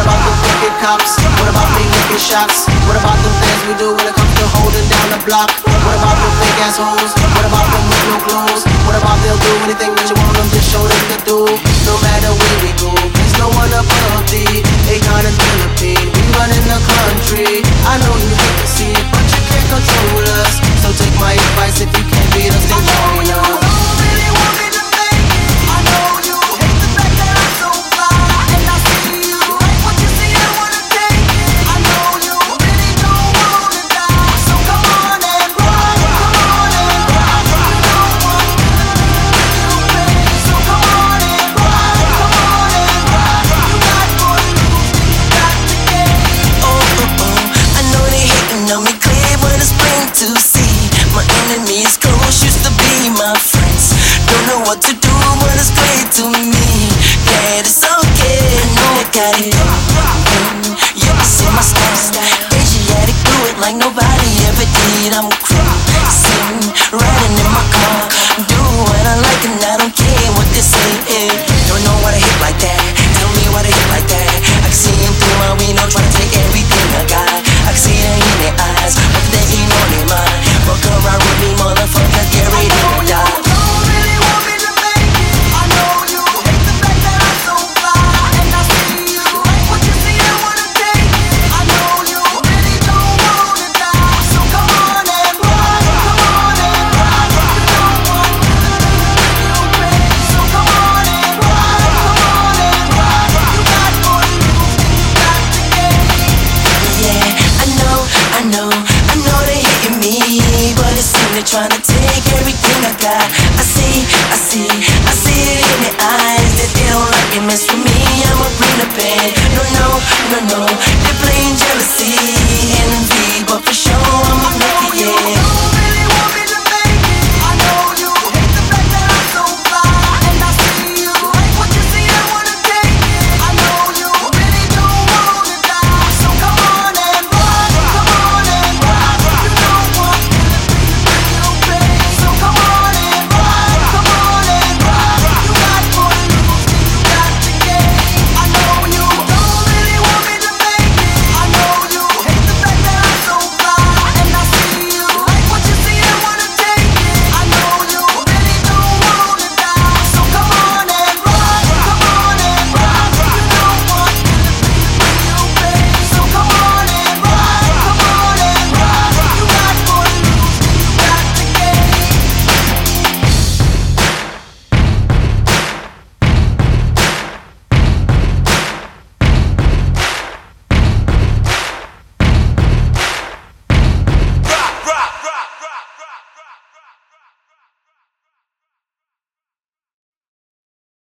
about the crooked cops? What about me licking shots? What about the things we do when it comes to holding down the block? What about the fake assholes? What about them with no clothes? What about they'll do anything that you want them to show them to do? No matter where we go, there's no one above thee. Akon and Philippine, we run in the country. I know you hate to see it, but you can't control us. So take my advice, if you can't beat us, then join us. What to do, but it's great to me. Yeah, it's okay, I know I got it. You can see my style, Asiatic, do it like nobody ever did. I'm cruising, riding in my car, do what I like and I don't care what they say. Don't know what I hit like that, tell me what I hit like that. I can see him through my window, trying to take everything I got. I can see it in their eyes, but they ain't on their mind. Fuck around with me, motherfucker, get ready to die. They're trying to take everything I got. I see it in their eyes that they don't like it, mess with me, I'ma bring the pain. No, they're playing jealousy.